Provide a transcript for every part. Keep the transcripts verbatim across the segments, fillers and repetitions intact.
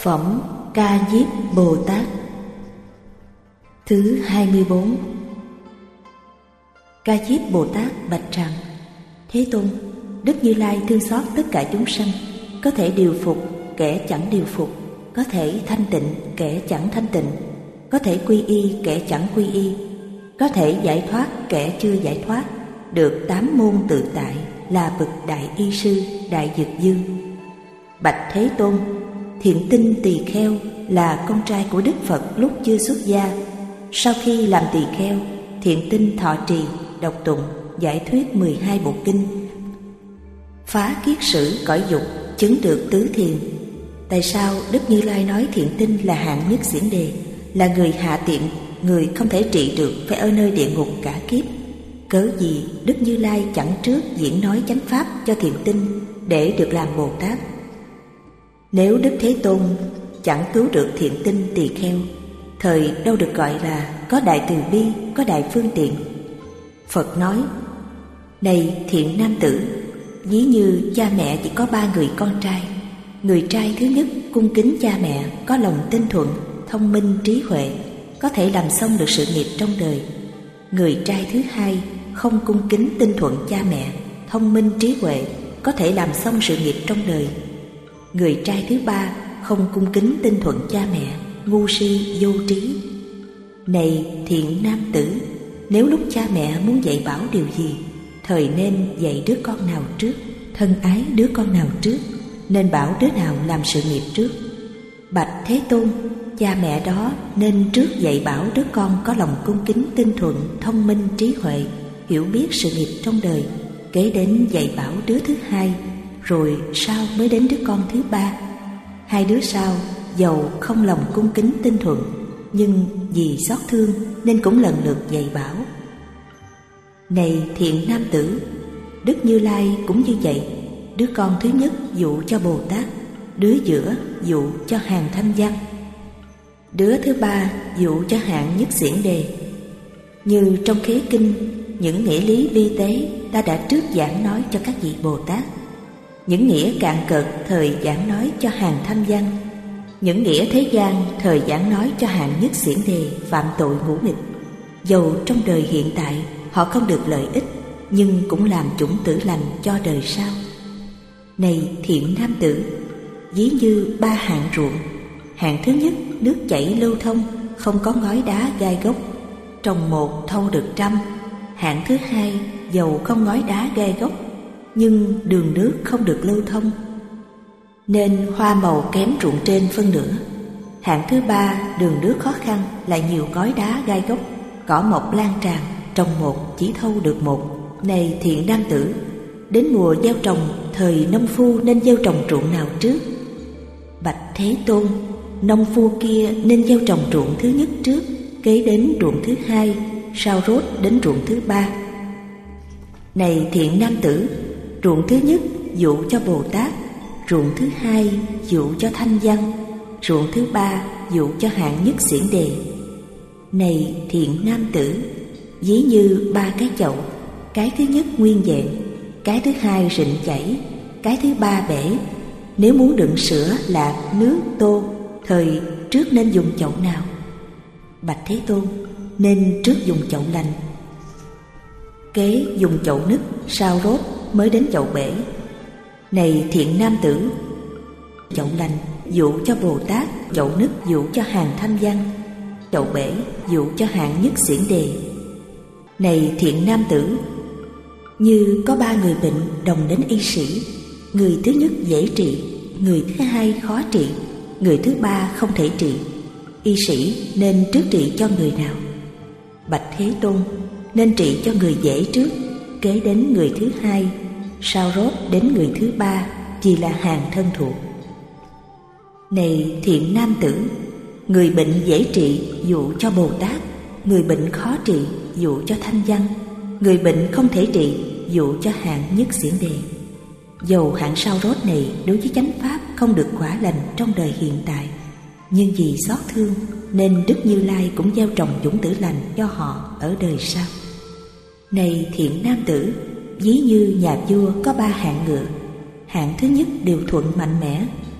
Phẩm Ca Diếp Bồ Tát. Thứ hai mươi bốn. Ca Diếp Bồ Tát bạch rằng: Thế Tôn, Đức Như Lai thương xót tất cả chúng sanh, có thể điều phục kẻ chẳng điều phục, có thể thanh tịnh kẻ chẳng thanh tịnh, có thể quy y kẻ chẳng quy y, có thể giải thoát kẻ chưa giải thoát, được tám môn tự tại, là bậc đại y sư, đại dược dương. Bạch Thế Tôn, Thiện Tinh Tỳ Kheo là con trai của Đức Phật lúc chưa xuất gia. Sau khi làm tỳ kheo, Thiện Tinh thọ trì, đọc tụng, giải thuyết mười hai bộ kinh, phá kiết sử cõi dục, chứng được tứ thiền. Tại sao Đức Như Lai nói Thiện Tinh là hạng nhất xiển đề, là người hạ tiện, người không thể trị được, phải ở nơi địa ngục cả kiếp? Cớ gì Đức Như Lai chẳng trước diễn nói chánh pháp cho Thiện Tinh để được làm Bồ Tát? Nếu Đức Thế Tôn chẳng cứu được Thiện Tinh Tỳ Kheo, thời đâu được gọi là có đại từ bi, có đại phương tiện. Phật nói: Này thiện nam tử, ví như cha mẹ chỉ có ba người con trai. Người trai thứ nhất cung kính cha mẹ, có lòng tinh thuận, thông minh trí huệ, có thể làm xong được sự nghiệp trong đời. Người trai thứ hai không cung kính tinh thuận cha mẹ, thông minh trí huệ, có thể làm xong sự nghiệp trong đời. Người trai thứ ba không cung kính tinh thuận cha mẹ, ngu si vô trí. Này thiện nam tử, nếu lúc cha mẹ muốn dạy bảo điều gì, thời nên dạy đứa con nào trước, thân ái đứa con nào trước, nên bảo đứa nào làm sự nghiệp trước. Bạch Thế Tôn, cha mẹ đó nên trước dạy bảo đứa con có lòng cung kính tinh thuận, thông minh trí huệ, hiểu biết sự nghiệp trong đời, kế đến dạy bảo đứa thứ hai, rồi sau mới đến đứa con thứ ba. Hai đứa sau dầu không lòng cung kính tinh thuận, nhưng vì xót thương nên cũng lần lượt dạy bảo. Này thiện nam tử, Đức Như Lai cũng như vậy. Đứa con thứ nhất dụ cho Bồ Tát, đứa giữa dụ cho hàng thanh văn, đứa thứ ba dụ cho hạng nhất xiển đề. Như trong khế kinh, những nghĩa lý vi tế ta đã trước giảng nói cho các vị Bồ Tát. Những nghĩa cạn cợt thời giảng nói cho hàng thanh văn, những nghĩa thế gian thời giảng nói cho hạng nhất xiển đề phạm tội ngũ nghịch. Dầu trong đời hiện tại họ không được lợi ích, nhưng cũng làm chủng tử lành cho đời sau. Này thiện nam tử, ví như ba hạng ruộng. Hạng thứ nhất nước chảy lưu thông, không có ngói đá gai gốc, trồng một thâu được trăm. Hạng thứ hai dầu không ngói đá gai gốc, nhưng đường nước không được lưu thông, nên hoa màu kém ruộng trên phân nửa. Hạng thứ ba đường nước khó khăn, lại nhiều ngói đá gai gốc, cỏ mọc lan tràn, trồng một chỉ thâu được một. Này thiện nam tử, đến mùa gieo trồng, thời nông phu nên gieo trồng ruộng nào trước? Bạch Thế Tôn, nông phu kia nên gieo trồng ruộng thứ nhất trước, kế đến ruộng thứ hai, sau rốt đến ruộng thứ ba. Này thiện nam tử, ruộng thứ nhất dụ cho Bồ Tát, ruộng thứ hai dụ cho thanh văn, ruộng thứ ba dụ cho hạng nhất xiển đề. Này thiện nam tử, ví như ba cái chậu, cái thứ nhất nguyên vẹn, cái thứ hai rịn chảy, cái thứ ba bể. Nếu muốn đựng sữa, lạc, nước, tô, thời trước nên dùng chậu nào? Bạch Thế Tôn, nên trước dùng chậu lành, kế dùng chậu nứt, sau rốt mới đến chậu bể. Này thiện nam tử, chậu lành dụ cho Bồ Tát, chậu nứt dụ cho hàng thanh văn, chậu bể dụ cho hạng nhất xiển đề. Này thiện nam tử, như có ba người bệnh đồng đến y sĩ, người thứ nhất dễ trị, người thứ hai khó trị, người thứ ba không thể trị. Y sĩ nên trước trị cho người nào? Bạch Thế Tôn, nên trị cho người dễ trước, kế đến người thứ hai, sau rốt đến người thứ ba, vì là hàng thân thuộc. Này thiện nam tử, người bệnh dễ trị dụ cho Bồ Tát, người bệnh khó trị dụ cho thanh văn, người bệnh không thể trị dụ cho hạng nhất xiển đề. Dầu hạng sau rốt này đối với chánh pháp không được quả lành trong đời hiện tại, nhưng vì xót thương nên Đức Như Lai cũng gieo trồng chủng tử lành cho họ ở đời sau. Này thiện nam tử, ví như nhà vua có ba hạng ngựa. Hạng thứ nhất đều thuận mạnh mẽ,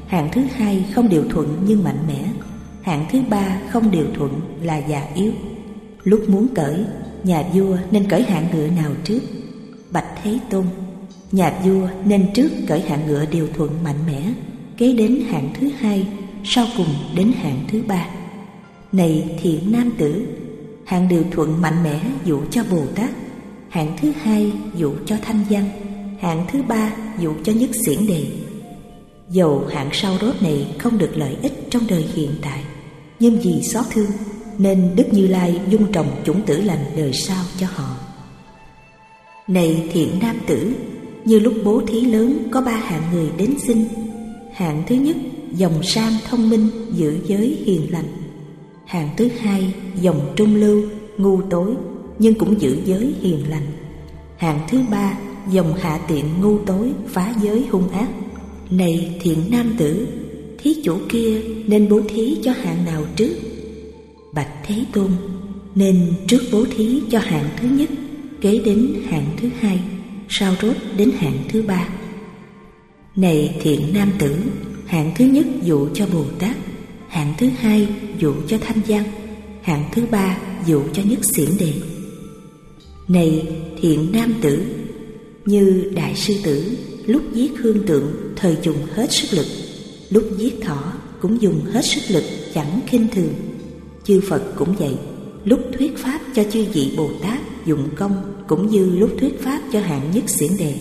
Hạng thứ hai không điều thuận nhưng mạnh mẽ. Hạng thứ ba không điều thuận là già yếu. Lúc muốn cởi, nhà vua nên cởi hạng ngựa nào trước? Bạch Thế Tôn, nhà vua nên trước cởi hạng ngựa điều thuận mạnh mẽ, kế đến hạng thứ hai, sau cùng đến hạng thứ ba. Này thiện nam tử, hạng điều thuận mạnh mẽ dụ cho Bồ Tát, hạng thứ hai dụ cho Thanh Văn, hạng thứ ba dụ cho Nhất Xiển Đề. Dầu hạng sau rốt này không được lợi ích trong đời hiện tại, nhưng vì xót thương nên Đức Như Lai dung trồng chủng tử lành đời sau cho họ. Này thiện nam tử, như lúc bố thí lớn có ba hạng người đến xin. Hạng thứ nhất, dòng sam thông minh, giữ giới hiền lành. Hạng thứ hai, dòng trung lưu, ngu tối, nhưng cũng giữ giới hiền lành. Hạng thứ ba, dòng hạ tiện ngu tối, phá giới hung ác. Này thiện nam tử, thí chủ kia nên bố thí cho hạng nào trước? Bạch Thế Tôn, nên trước bố thí cho hạng thứ nhất, kế đến hạng thứ hai, sau rốt đến hạng thứ ba. Này thiện nam tử, hạng thứ nhất dụ cho Bồ Tát, hạng thứ hai dụ cho Thanh Văn, hạng thứ ba dụ cho Nhất Xiển Đề. Này thiện nam tử, như Đại Sư Tử lúc giết hương tượng thời dùng hết sức lực, lúc giết thỏ cũng dùng hết sức lực, chẳng khinh thường. Chư Phật cũng vậy, lúc thuyết pháp cho chư vị Bồ Tát dụng công cũng như lúc thuyết pháp cho hạng Nhất Xiển Đề.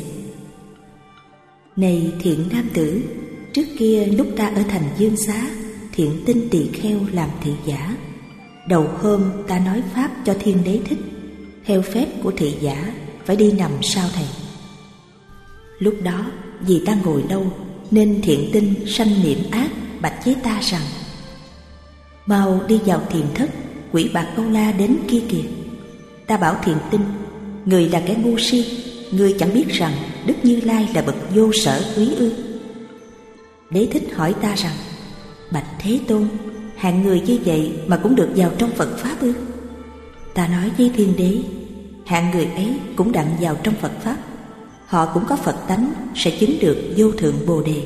Này thiện nam tử, trước kia lúc ta ở thành Dương Xá, Thiện Tinh Tỳ Kheo làm thị giả. Đầu hôm ta nói pháp cho Thiên Đế thích, theo phép của thị giả phải đi nằm sau thầy. Lúc đó vì ta ngồi lâu nên Thiện Tinh sanh niệm ác, bạch với ta rằng: mau đi vào thiền thất, quỷ bạc Âu La đến kia kìa. Ta bảo Thiện Tinh: người là kẻ ngu si, người chẳng biết rằng Đức Như Lai là bậc vô sở úy ư? Đế thích hỏi ta rằng: bạch Thế Tôn, hạng người như vậy mà cũng được vào trong Phật Pháp ư? Ta nói với Thiên Đế: hạng người ấy cũng đặng vào trong Phật Pháp, họ cũng có Phật tánh, sẽ chứng được vô thượng Bồ Đề.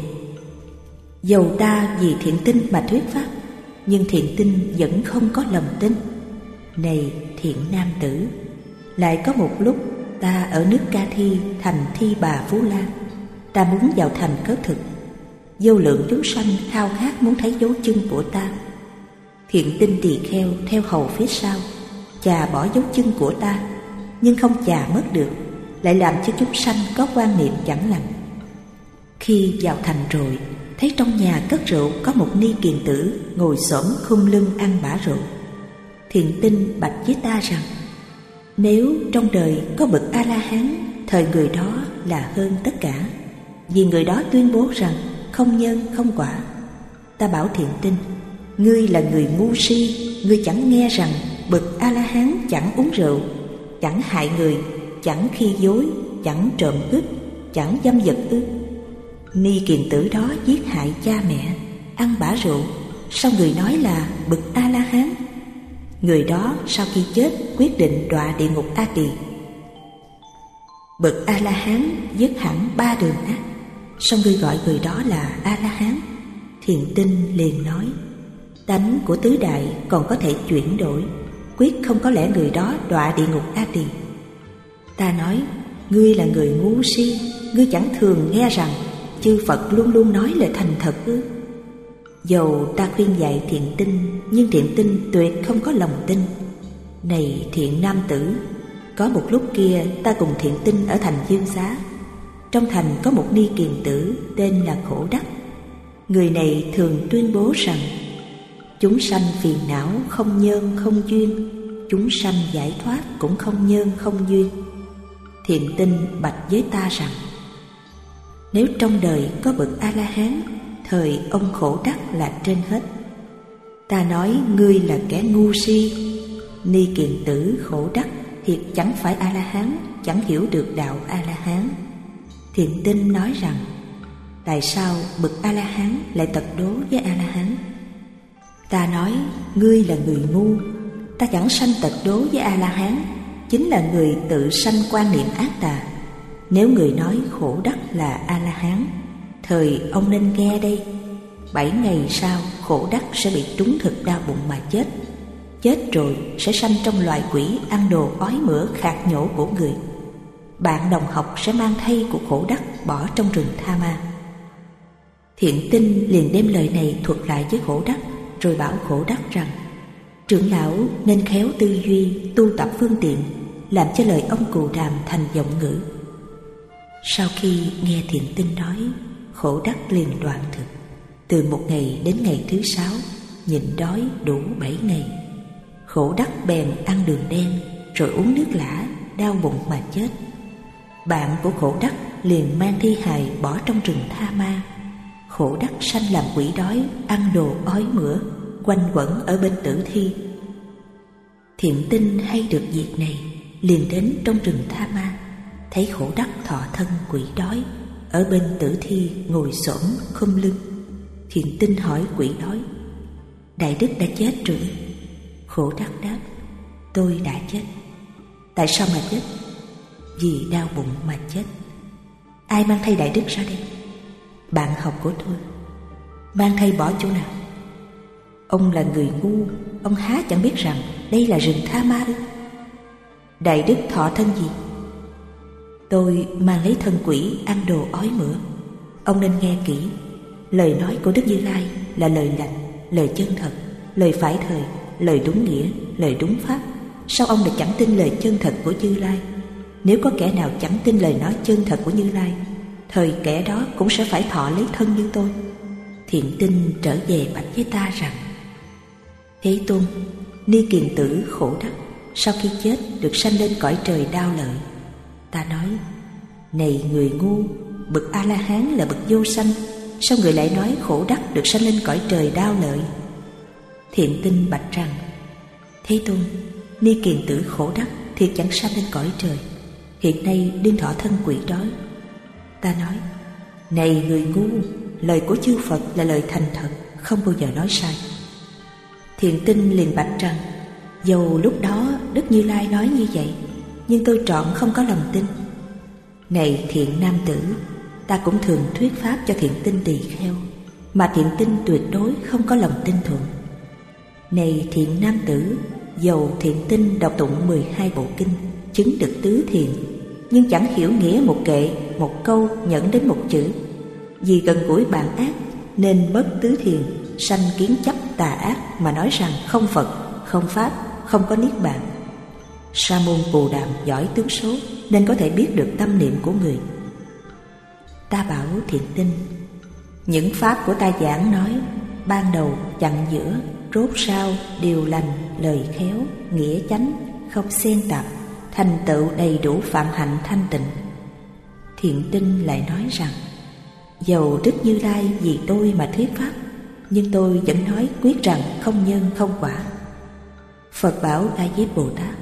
Dầu ta vì Thiện Tinh mà thuyết pháp, nhưng Thiện Tinh vẫn không có lòng tin. Này thiện nam tử, lại có một lúc ta ở nước Ca Thi, thành Thi Bà Phú La. Ta muốn vào thành cất thực, vô lượng chúng sanh khao khát muốn thấy dấu chân của ta. Thiện Tinh Tỳ Kheo theo hầu phía sau, chà bỏ dấu chân của ta, nhưng không chà mất được, lại làm cho chúng sanh có quan niệm chẳng lành. Khi vào thành rồi, thấy trong nhà cất rượu có một ni kiền tử ngồi xổm khum lưng ăn bã rượu. Thiện Tinh bạch với ta rằng: nếu trong đời có bậc A-la-hán, thời người đó là hơn tất cả, vì người đó tuyên bố rằng không nhân không quả. Ta bảo Thiện Tinh: ngươi là người ngu si, ngươi chẳng nghe rằng bậc A-la-hán chẳng uống rượu, chẳng hại người, chẳng khi dối, chẳng trộm cướp, chẳng dâm vật ư? Ni kiền tử đó giết hại cha mẹ, ăn bã rượu, sao người nói là bậc A-la-hán? Người đó sau khi chết quyết định đọa địa ngục A Tỳ. Bậc A-la-hán dứt hẳn ba đường ác, sao ngươi gọi người đó là A-la-hán? Thiện Tinh liền nói: tánh của tứ đại còn có thể chuyển đổi, quyết không có lẽ người đó đọa địa ngục A Tỳ. Ta nói: ngươi là người ngu si, ngươi chẳng thường nghe rằng chư Phật luôn luôn nói lời thành thật ư? Dầu ta khuyên dạy Thiện Tinh, nhưng Thiện Tinh tuyệt không có lòng tin. Này thiện nam tử, có một lúc kia ta cùng Thiện Tinh ở thành Dương Xá. Trong thành có một ni kiền tử tên là Khổ Đắc. Người này thường tuyên bố rằng chúng sanh phiền não không nhân không duyên, chúng sanh giải thoát cũng không nhân không duyên. Thiện Tinh bạch với ta rằng: nếu trong đời có bậc A-la-hán, thời ông Khổ Đắc là trên hết. Ta nói ngươi là kẻ ngu si. Ni kiền tử Khổ Đắc thiệt chẳng phải A-la-hán, chẳng hiểu được đạo A-la-hán. Thiện Tinh nói rằng: tại sao bậc A-la-hán lại tật đố với A-la-hán? Ta nói ngươi là người ngu, ta chẳng sanh tật đố với A-la-hán, chính là người tự sanh quan niệm ác tà. Nếu người nói Khổ Đắc là A-la-hán, thời ông nên nghe đây. Bảy ngày sau Khổ Đắc sẽ bị trúng thực đau bụng mà chết. Chết rồi sẽ sanh trong loài quỷ ăn đồ ói mửa khạc nhổ của người. Bạn đồng học sẽ mang thây của Khổ Đắc bỏ trong rừng Tha Ma. Thiện Tinh liền đem lời này thuật lại với Khổ Đắc, rồi bảo Khổ Đắc rằng: trưởng lão nên khéo tư duy, tu tập phương tiện, làm cho lời ông Cù Đàm thành giọng ngữ. Sau khi nghe Thiện Tinh nói, Khổ Đắc liền đoạn thực. Từ một ngày đến ngày thứ sáu, nhịn đói đủ bảy ngày. Khổ Đắc bèn ăn đường đen, rồi uống nước lã, đau bụng mà chết. Bạn của Khổ Đắc liền mang thi hài bỏ trong rừng Tha Ma. Khổ Đắc sanh làm quỷ đói, ăn đồ ói mửa, quanh quẩn ở bên tử thi. Thiện Tinh hay được việc này, liền đến trong rừng Tha Ma, thấy Khổ Đắc thọ thân quỷ đói, ở bên tử thi ngồi xổm khum lưng. Thiện Tinh hỏi quỷ đói: đại đức đã chết rồi? Khổ Đắc đáp: tôi đã chết. Tại sao mà chết? Vì đau bụng mà chết. Ai mang thây đại đức ra đây? Bạn học của tôi. Mang thây bỏ chỗ nào? Ông là người ngu, ông há chẳng biết rằng đây là rừng Tha Ma ư? Đại đức thọ thân gì? Tôi mang lấy thân quỷ ăn đồ ói mửa. Ông nên nghe kỹ. Lời nói của Đức Như Lai là lời lành, lời chân thật, lời phải thời, lời đúng nghĩa, lời đúng pháp. Sao ông lại chẳng tin lời chân thật của Như Lai? Nếu có kẻ nào chẳng tin lời nói chân thật của Như Lai, thời kẻ đó cũng sẽ phải thọ lấy thân như tôi. Thiện Tinh trở về bạch với ta rằng: Thế Tôn, Ni Kiền tử Khổ Đắc sau khi chết được sanh lên cõi trời Đao Lợi. Ta nói: này người ngu, bậc A-la-hán là bậc vô sanh, sao người lại nói Khổ Đắc được sanh lên cõi trời Đao Lợi? Thiện Tinh bạch rằng: Thế Tôn, Ni Kiền tử Khổ Đắc thiệt chẳng sanh lên cõi trời, hiện nay đương thọ thân quỷ đói. Ta nói: này người ngu, lời của chư Phật là lời thành thật, không bao giờ nói sai. Thiện Tinh liền bạch rằng: dầu lúc đó Đức Như Lai nói như vậy, nhưng tôi trọn không có lòng tin. Này thiện nam tử, ta cũng thường thuyết pháp cho Thiện Tinh tỳ kheo, mà Thiện Tinh tuyệt đối không có lòng tin thuận. Này thiện nam tử, dầu Thiện Tinh đọc tụng mười hai bộ kinh, chứng được tứ thiện, nhưng chẳng hiểu nghĩa một kệ, một câu nhẫn đến một chữ. Vì gần gũi bạn ác nên mất tứ thiện, sanh kiến chấp tà ác mà nói rằng không Phật, không Pháp, không có Niết Bàn. Sa môn Bồ Đàm giỏi tướng số nên có thể biết được tâm niệm của người. Ta bảo Thiện Tinh: những pháp của ta giảng nói, ban đầu, chặn giữa, rốt sau đều lành, lời khéo, nghĩa chánh, không xen tạp, thành tựu đầy đủ phạm hạnh thanh tịnh. Thiện Tinh lại nói rằng: dầu Đức Như Lai vì tôi mà thuyết pháp, nhưng tôi vẫn nói quyết rằng không nhân không quả. Phật bảo A Diếp Bồ Tát: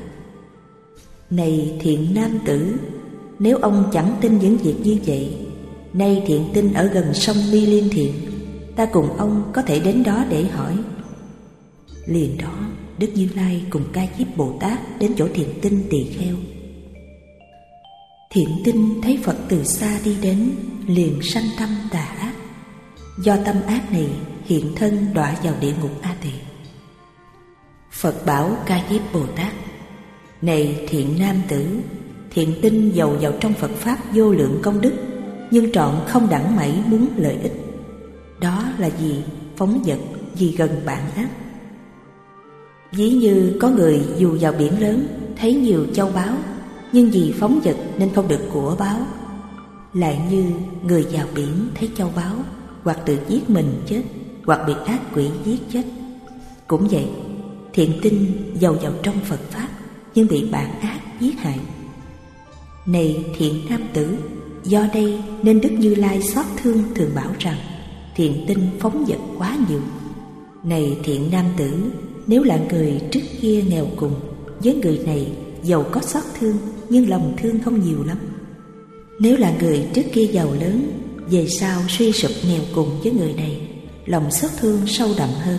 này thiện nam tử, nếu ông chẳng tin những việc như vậy, nay Thiện Tinh ở gần sông Mi Liên Thiện, ta cùng ông có thể đến đó để hỏi. Liền đó Đức Như Lai cùng Ca Diếp Bồ Tát đến chỗ Thiện Tinh tỳ kheo. Thiện Tinh thấy Phật từ xa đi đến, liền sanh tâm tà ác. Do tâm ác này hiện thân đọa vào địa ngục A Tỳ. Phật bảo Ca Diếp Bồ Tát: này thiện nam tử, Thiện Tinh dầu vào trong Phật Pháp vô lượng công đức, nhưng trọn không đẳng mảy muốn lợi ích. Đó là vì phóng dật, vì gần bạn ác. Ví như có người dù vào biển lớn, thấy nhiều châu báu, nhưng vì phóng dật nên không được của báu. Lại như người vào biển thấy châu báu, hoặc tự giết mình chết, hoặc bị ác quỷ giết chết. Cũng vậy, Thiện Tinh dầu vào trong Phật Pháp, nhưng bị bạn ác giết hại. Này thiện nam tử, do đây nên Đức Như Lai xót thương thường bảo rằng Thiện Tinh phóng dật quá nhiều. Này thiện nam tử, nếu là người trước kia nghèo cùng, với người này dầu có xót thương, nhưng lòng thương không nhiều lắm. Nếu là người trước kia giàu lớn, về sau suy sụp nghèo cùng với người này, lòng xót thương sâu đậm hơn.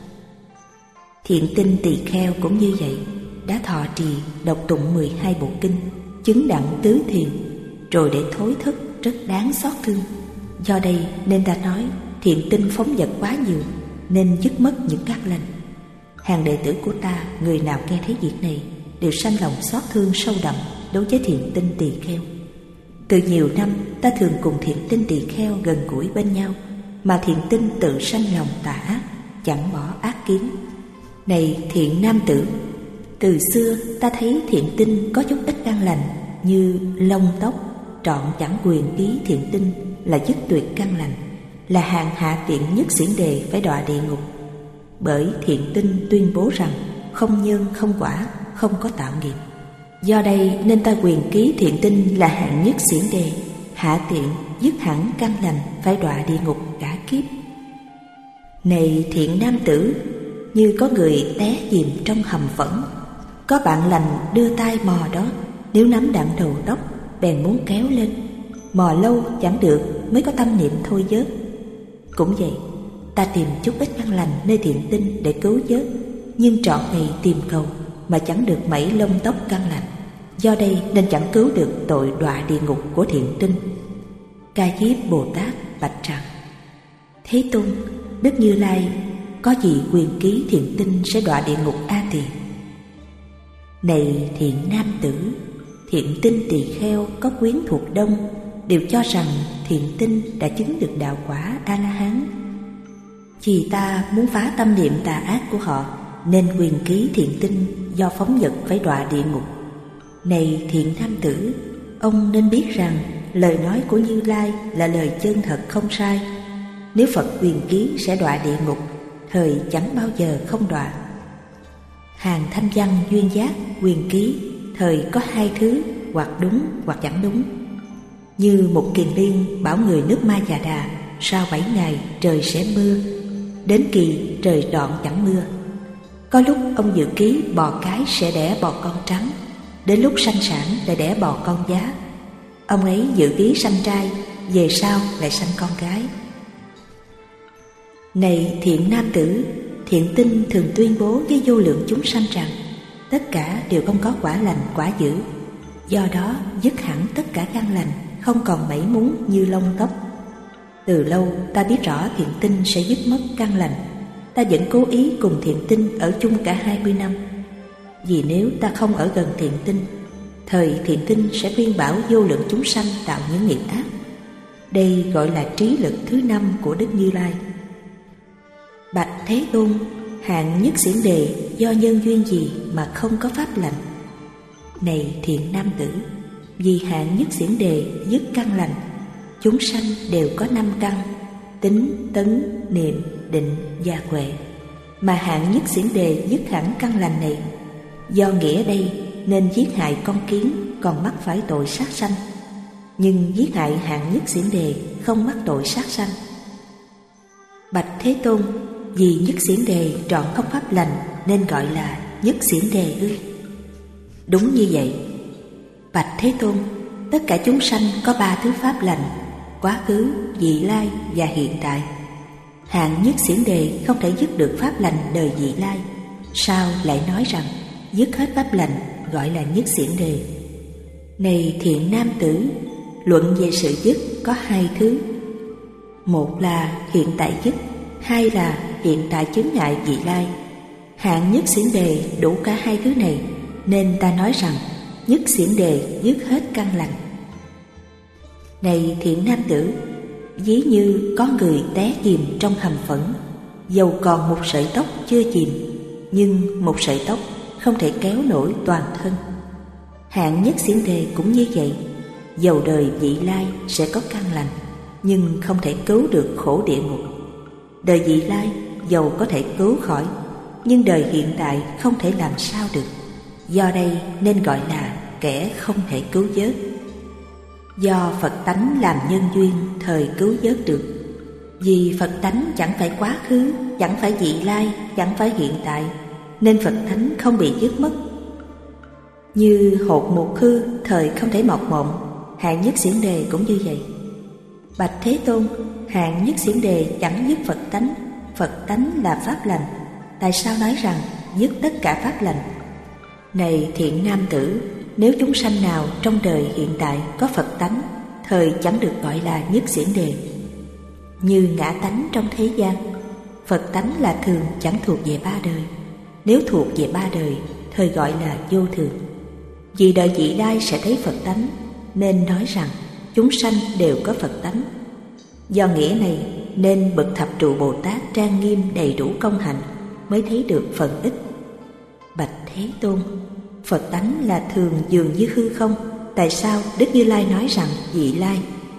Thiện Tinh tỳ kheo cũng như vậy, đã thọ trì đọc tụng mười hai bộ kinh, chứng đặng tứ thiền, rồi để thối thức rất đáng xót thương. Do đây nên ta nói thiện tinh phóng dật quá nhiều nên dứt mất những cát lành. Hàng đệ tử của ta, người nào nghe thấy việc này đều sanh lòng xót thương sâu đậm đối với thiện tinh tỳ kheo. Từ nhiều năm ta thường cùng thiện tinh tỳ kheo gần gũi bên nhau, mà thiện tinh tự sanh lòng tà ác, chẳng bỏ ác kiến. Này thiện nam tử, từ xưa ta thấy thiện tinh có chút ít căn lành như lông tóc, trọn chẳng quyền ký thiện tinh là dứt tuyệt căn lành, là hàng hạ tiện nhất xiển đề phải đọa địa ngục. Bởi thiện tinh tuyên bố rằng không nhân không quả, không có tạo nghiệp. Do đây nên ta quyền ký thiện tinh là hạng nhất xiển đề, hạ tiện dứt hẳn căn lành phải đọa địa ngục cả kiếp. Này thiện nam tử, như có người té chìm trong hầm phẫn, có bạn lành đưa tay mò đó, nếu nắm đặng đầu tóc bèn muốn kéo lên, mò lâu chẳng được mới có tâm niệm thôi vớt. Cũng vậy, ta tìm chút ít căn lành nơi thiện tinh để cứu vớt, nhưng trọn ngày tìm cầu mà chẳng được mảy lông tóc căn lành. Do đây nên chẳng cứu được tội đọa địa ngục của thiện tinh. Ca Diếp Bồ Tát bạch rằng: Thế Tôn, Đức Như Lai có gì quyền ký thiện tinh sẽ đọa địa ngục A Tỳ? Này thiện nam tử, thiện tinh tỳ kheo có quyến thuộc đông đều cho rằng thiện tinh đã chứng được đạo quả A La Hán. Vì ta muốn phá tâm niệm tà ác của họ nên quyền ký thiện tinh do phóng dật phải đọa địa ngục. Này thiện nam tử, ông nên biết rằng lời nói của Như Lai là lời chân thật không sai. Nếu Phật quyền ký sẽ đọa địa ngục, thời chẳng bao giờ không đọa. Hàng thanh văn duyên giác quyền ký, thời có hai thứ, hoặc đúng hoặc chẳng đúng. Như một kiền liên bảo người nước Ma Già Đà, sau bảy ngày trời sẽ mưa, đến kỳ trời đoạn chẳng mưa. Có lúc ông dự ký bò cái sẽ đẻ bò con trắng, đến lúc sanh sản lại đẻ bò con giá. Ông ấy dự ký sanh trai, về sau lại sanh con gái. Này thiện nam tử, thiện tinh thường tuyên bố với vô lượng chúng sanh rằng tất cả đều không có quả lành quả dữ. Do đó dứt hẳn tất cả căn lành, không còn mảy muốn như lông tóc. Từ lâu ta biết rõ thiện tinh sẽ dứt mất căn lành, ta vẫn cố ý cùng thiện tinh ở chung cả hai mươi năm. Vì nếu ta không ở gần thiện tinh, thời thiện tinh sẽ khuyên bảo vô lượng chúng sanh tạo những nghiệp ác. Đây gọi là trí lực thứ năm của Đức Như Lai. Bạch Thế Tôn, hạng nhất xiển đề do nhân duyên gì mà không có pháp lành? Này thiện nam tử, vì hạng nhất xiển đề dứt căn lành, chúng sanh đều có năm căn: tính, tấn, niệm, định và huệ. Mà hạng nhất xiển đề dứt hẳn căn lành này, do nghĩa đây nên giết hại con kiến còn mắc phải tội sát sanh, nhưng giết hại hạng nhất xiển đề không mắc tội sát sanh. Bạch Thế Tôn, vì nhất xiển đề trọn không pháp lành nên gọi là nhất xiển đề ư? Đúng như vậy. Bạch Thế Tôn, tất cả chúng sanh có ba thứ pháp lành: quá khứ, vị lai và hiện tại. Hạng nhất xiển đề không thể dứt được pháp lành đời vị lai, sao lại nói rằng dứt hết pháp lành gọi là nhất xiển đề? Này thiện nam tử, luận về sự dứt có hai thứ: một là hiện tại dứt, hai là hiện tại chướng ngại vị lai. Hạng nhất xiển đề đủ cả hai thứ này, nên ta nói rằng nhất xiển đề dứt hết căn lành. Này thiện nam tử, ví như có người té chìm trong hầm phẫn, dầu còn một sợi tóc chưa chìm, nhưng một sợi tóc không thể kéo nổi toàn thân. Hạng nhất xiển đề cũng như vậy, dầu đời vị lai sẽ có căn lành, nhưng không thể cứu được khổ địa ngục. Đời vị lai dầu có thể cứu khỏi, nhưng đời hiện tại không thể làm sao được. Do đây nên gọi là kẻ không thể cứu vớt. Do Phật tánh làm nhân duyên thời cứu vớt được. Vì Phật tánh chẳng phải quá khứ, chẳng phải vị lai, chẳng phải hiện tại, nên Phật tánh không bị dứt mất. Như hột một hư thời không thể mọc mộng, hạng nhất xiển đề cũng như vậy. Bạch Thế Tôn, hạng nhất xiển đề chẳng dứt Phật tánh. Phật tánh là pháp lành, tại sao nói rằng dứt tất cả pháp lành? Này thiện nam tử, nếu chúng sanh nào trong đời hiện tại có Phật tánh, thời chẳng được gọi là nhất xiển đề. như ngã tánh trong thế gian. Phật tánh là thường chẳng thuộc về ba đời. Nếu thuộc về ba đời, thời gọi là vô thường. Vì đời vị lai sẽ thấy Phật tánh, nên nói rằng chúng sanh đều có Phật tánh. Do nghĩa này nên bậc thập trụ Bồ Tát trang nghiêm đầy đủ công hạnh mới thấy được phần ích. Bạch Thế Tôn, Phật tánh là thường dường như hư không, tại sao Đức Như Lai nói rằng vị lai?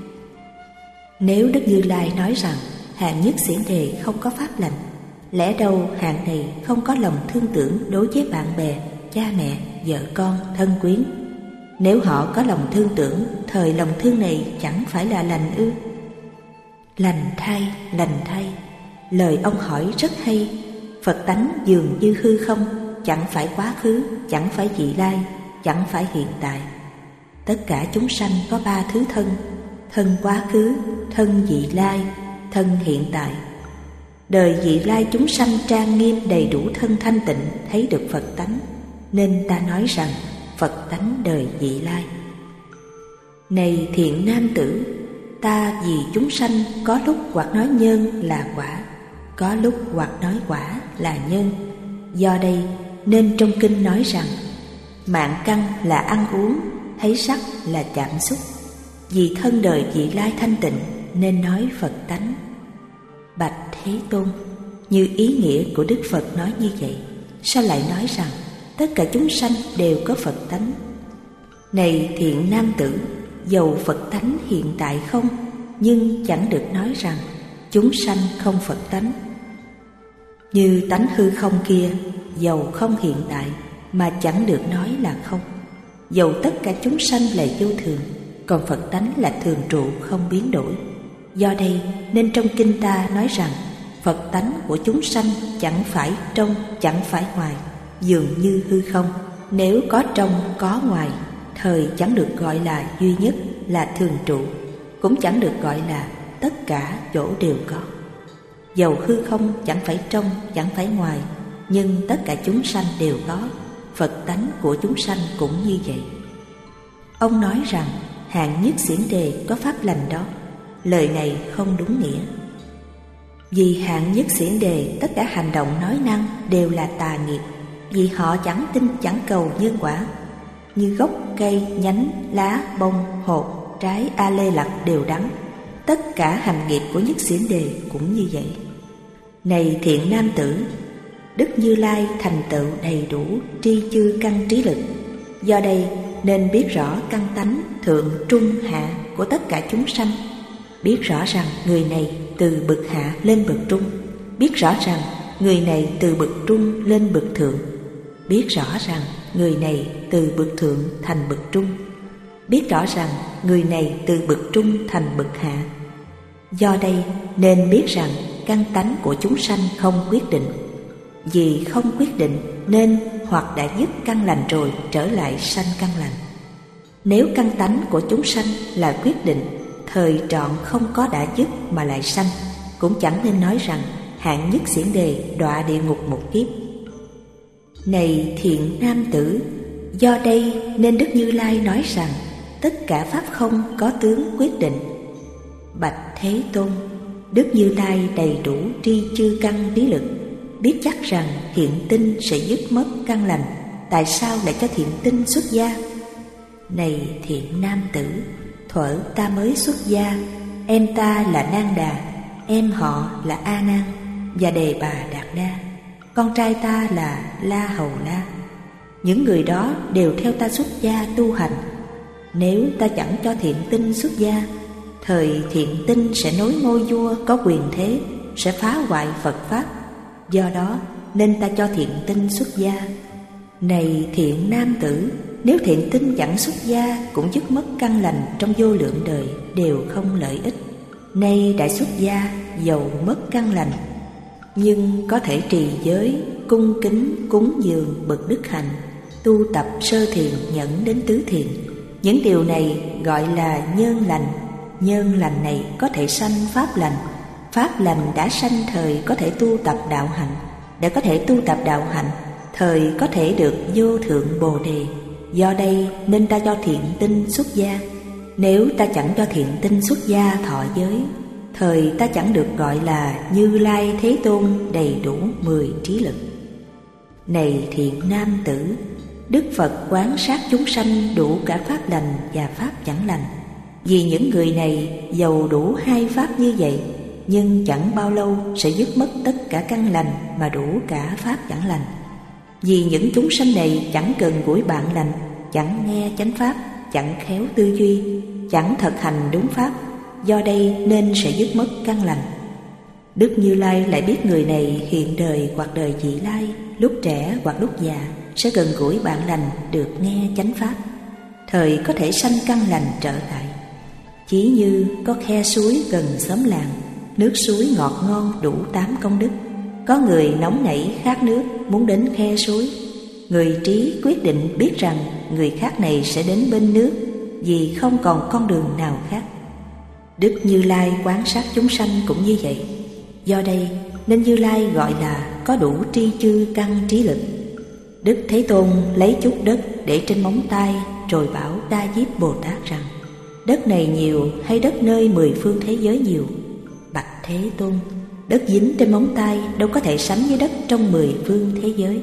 Nếu Đức Như Lai nói rằng hạng nhất xiển đề không có pháp lành, lẽ đâu hạng này không có lòng thương tưởng đối với bạn bè, cha mẹ, vợ con, thân quyến? Nếu họ có lòng thương tưởng, thời lòng thương này chẳng phải là lành ư? Lành thay, lành thay, lời ông hỏi rất hay. Phật tánh dường như hư không, chẳng phải quá khứ, chẳng phải vị lai, chẳng phải hiện tại. Tất cả chúng sanh có ba thứ thân: thân quá khứ, thân vị lai, thân hiện tại. Đời vị lai chúng sanh trang nghiêm đầy đủ thân thanh tịnh thấy được Phật tánh, nên ta nói rằng Phật tánh đời vị lai. Này thiện nam tử, ta vì chúng sanh có lúc hoặc nói nhân là quả, có lúc hoặc nói quả là nhân. Do đây nên trong kinh nói rằng mạng căn là ăn uống, thấy sắc là chạm xúc. Vì thân đời vị lai thanh tịnh nên nói Phật tánh. Bạch Thế Tôn, như ý nghĩa của Đức Phật nói như vậy, sao lại nói rằng tất cả chúng sanh đều có Phật tánh? Này thiện nam tử, dầu Phật tánh hiện tại không, nhưng chẳng được nói rằng chúng sanh không Phật tánh. Như tánh hư không kia, dầu không hiện tại mà chẳng được nói là không. Dầu tất cả chúng sanh là vô thường, còn Phật tánh là thường trụ không biến đổi. Do đây nên trong kinh ta nói rằng Phật tánh của chúng sanh chẳng phải trong, chẳng phải ngoài, dường như hư không. Nếu có trong có ngoài, thời chẳng được gọi là duy nhất, là thường trụ, cũng chẳng được gọi là tất cả chỗ đều có. Dầu hư không chẳng phải trong, chẳng phải ngoài, nhưng tất cả chúng sanh đều có. Phật tánh của chúng sanh cũng như vậy. Ông nói rằng hạng nhất xiển đề có pháp lành đó, lời này không đúng nghĩa. Vì hạng nhất xiển đề tất cả hành động nói năng đều là tà nghiệp, vì họ chẳng tin chẳng cầu nhân quả. Như gốc cây, nhánh, lá, bông, hột, trái a lê lặt đều đắng. Tất cả hành nghiệp của nhất xiển đề cũng như vậy. Này thiện nam tử, Đức Như Lai thành tựu đầy đủ tri chư căn trí lực. Do đây nên biết rõ căn tánh thượng trung hạ của tất cả chúng sanh. Biết rõ rằng người này từ bậc hạ lên bậc trung, biết rõ rằng người này từ bậc trung lên bậc thượng, biết rõ rằng người này từ bậc thượng thành bậc trung, biết rõ rằng người này từ bậc trung thành bậc hạ. Do đây nên biết rằng căn tánh của chúng sanh không quyết định. Vì không quyết định nên hoặc đã dứt căn lành rồi trở lại sanh căn lành. Nếu căn tánh của chúng sanh là quyết định, thời trọn không có đã dứt mà lại sanh, cũng chẳng nên nói rằng hạng nhất xiển đề đọa địa ngục một kiếp. Này thiện nam tử, do đây nên Đức Như Lai nói rằng tất cả pháp không có tướng quyết định. Bạch Thế Tôn, Đức Như Lai đầy đủ tri chư căn trí lực, biết chắc rằng thiện tinh sẽ dứt mất căn lành, tại sao lại cho thiện tinh xuất gia? Này thiện nam tử, thuở ta mới xuất gia, em ta là Nang Đà, em họ là A Nan và Đề Bà Đạt Đa, con trai ta là La Hầu La. Những người đó đều theo ta xuất gia tu hành. Nếu ta chẳng cho thiện tinh xuất gia, thời thiện tinh sẽ nối ngôi vua có quyền thế, sẽ phá hoại Phật Pháp. Do đó nên ta cho thiện tinh xuất gia. Này thiện nam tử, nếu thiện tinh chẳng xuất gia cũng dứt mất căn lành trong vô lượng đời, đều không lợi ích. Nay đã xuất gia, dầu mất căn lành, nhưng có thể trì giới, cung kính, cúng dường bậc đức hạnh, tu tập sơ thiền nhẫn đến tứ thiền. Những điều này gọi là nhân lành. Nhân lành này có thể sanh pháp lành. Pháp lành đã sanh thời có thể tu tập đạo hạnh. Để có thể tu tập đạo hạnh, thời có thể được vô thượng bồ đề. Do đây nên ta cho thiện tinh xuất gia. Nếu ta chẳng cho thiện tinh xuất gia thọ giới, thời ta chẳng được gọi là Như Lai Thế Tôn đầy đủ mười trí lực. Này thiện nam tử, Đức Phật quán sát chúng sanh đủ cả pháp lành và pháp chẳng lành. Vì những người này giàu đủ hai pháp như vậy, nhưng chẳng bao lâu sẽ dứt mất tất cả căn lành mà đủ cả pháp chẳng lành. Vì những chúng sanh này chẳng cần gũi bạn lành, chẳng nghe chánh pháp, chẳng khéo tư duy, chẳng thực hành đúng pháp, do đây nên sẽ dứt mất căn lành. Đức Như Lai lại biết người này hiện đời hoặc đời vị lai, lúc trẻ hoặc lúc già sẽ gần gũi bạn lành, được nghe chánh pháp, thời có thể sanh căn lành trở lại. Chỉ như có khe suối gần xóm làng, nước suối ngọt ngon đủ tám công đức. Có người nóng nảy khát nước muốn đến khe suối, người trí quyết định biết rằng người khác này sẽ đến bên nước, vì không còn con đường nào khác. Đức Như Lai quán sát chúng sanh cũng như vậy. Do đây nên Như Lai gọi là có đủ tri chư căn trí lực. Đức Thế Tôn lấy chút đất để trên móng tay, rồi bảo Đa Diếp Bồ Tát rằng: đất này nhiều hay đất nơi mười phương thế giới nhiều? Bạch Thế Tôn, đất dính trên móng tay đâu có thể sánh với đất trong mười phương thế giới.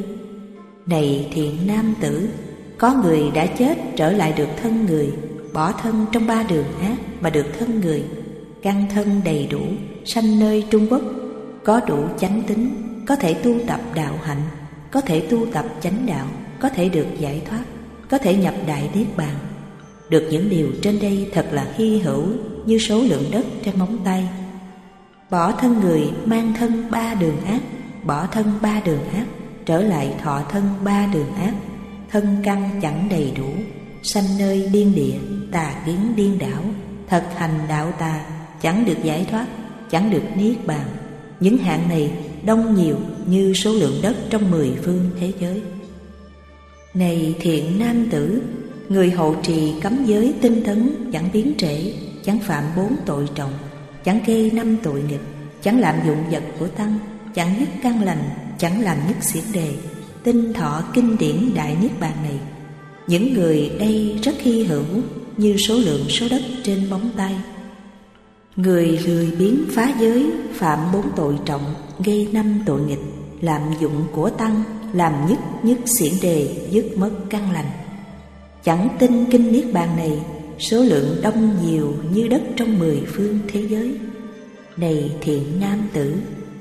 Này thiện nam tử, có người đã chết trở lại được thân người, bỏ thân trong ba đường ác mà được thân người, căn thân đầy đủ, sanh nơi Trung Quốc, có đủ chánh tính, có thể tu tập đạo hạnh, có thể tu tập chánh đạo, có thể được giải thoát, có thể nhập đại niết bàn. Được những điều trên đây thật là hy hữu như số lượng đất trên móng tay. Bỏ thân người mang thân ba đường ác, bỏ thân ba đường ác, trở lại thọ thân ba đường ác, thân căn chẳng đầy đủ, sanh nơi điên địa, tà kiến điên đảo, thực hành đạo tà, chẳng được giải thoát, chẳng được niết bàn. Những hạng này đông nhiều như số lượng đất trong mười phương thế giới. Này thiện nam tử, người hộ trì cấm giới tinh tấn, chẳng biến trễ, chẳng phạm bốn tội trọng, chẳng gây năm tội nghịch, chẳng lạm dụng vật của tăng, chẳng dứt căn lành, chẳng làm nhất xiển đề, tinh thọ kinh điển đại niết bàn này. Những người đây rất hy hữu như số lượng số đất trên móng tay. Người lười biếng phá giới, phạm bốn tội trọng, gây năm tội nghịch, lạm dụng của tăng, làm nhất nhất xiển đề, dứt mất căn lành. Chẳng tin kinh niết bàn này, số lượng đông nhiều như đất trong mười phương thế giới. Này thiện nam tử,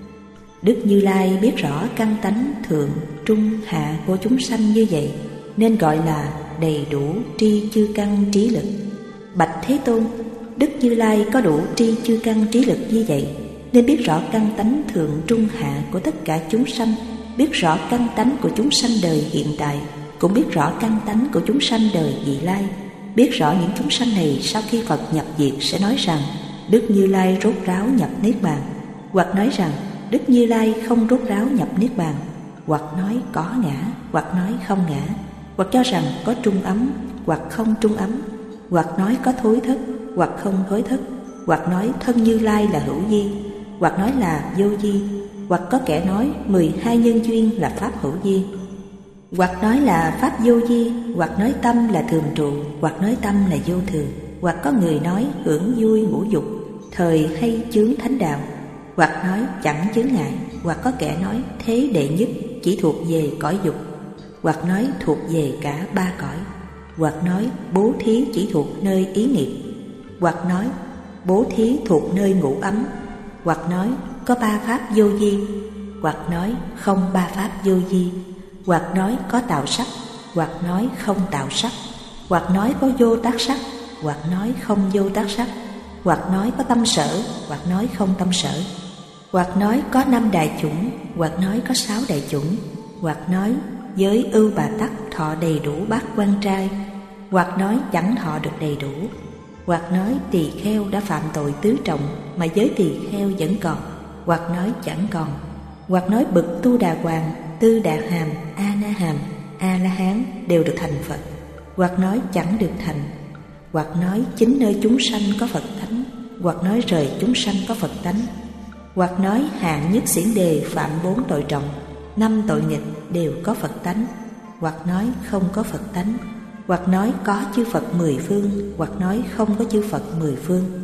Đức Như Lai biết rõ căn tánh thượng, trung, hạ của chúng sanh như vậy, nên gọi là đầy đủ tri chư căn trí lực. Bạch Thế Tôn, Đức Như Lai có đủ tri chư căn trí lực như vậy, nên biết rõ căn tánh thượng, trung, hạ của tất cả chúng sanh, biết rõ căn tánh của chúng sanh đời hiện tại, cũng biết rõ căn tánh của chúng sanh đời vị lai. Biết rõ những chúng sanh này sau khi Phật nhập diệt sẽ nói rằng Đức Như Lai rốt ráo nhập niết bàn, hoặc nói rằng Đức Như Lai không rốt ráo nhập niết bàn, hoặc nói có ngã, hoặc nói không ngã, hoặc cho rằng có trung ấm, hoặc không trung ấm, hoặc nói có thối thất, hoặc không thối thất, hoặc nói thân Như Lai là hữu di, hoặc nói là vô di, hoặc có kẻ nói mười hai nhân duyên là pháp hữu di, hoặc nói là pháp vô di, hoặc nói tâm là thường trụ, hoặc nói tâm là vô thường, hoặc có người nói hưởng vui ngũ dục, thời hay chướng thánh đạo, hoặc nói chẳng chướng ngại, hoặc có kẻ nói thế đệ nhất chỉ thuộc về cõi dục, hoặc nói thuộc về cả ba cõi, hoặc nói bố thí chỉ thuộc nơi ý nghiệp, hoặc nói bố thí thuộc nơi ngũ ấm, hoặc nói có ba pháp vô di, hoặc nói không ba pháp vô di, hoặc nói có tạo sắc, hoặc nói không tạo sắc, hoặc nói có vô tác sắc, hoặc nói không vô tác sắc, hoặc nói có tâm sở, hoặc nói không tâm sở, hoặc nói có năm đại chủng, hoặc nói có sáu đại chủng, hoặc nói giới ưu bà tắc thọ đầy đủ bát quan trai, hoặc nói chẳng thọ được đầy đủ, hoặc nói tỳ kheo đã phạm tội tứ trọng mà giới tỳ kheo vẫn còn, hoặc nói chẳng còn, hoặc nói bậc tu đà hoàng, tư đà hàm, a na hàm, a la hán đều được thành Phật, hoặc nói chẳng được thành, hoặc nói chính nơi chúng sanh có Phật tánh, hoặc nói rời chúng sanh có Phật tánh, hoặc nói hạng nhất xiển đề phạm bốn tội trọng, năm tội nghịch đều có Phật tánh, hoặc nói không có Phật tánh, hoặc nói có chư Phật mười phương, hoặc nói không có chư Phật mười phương.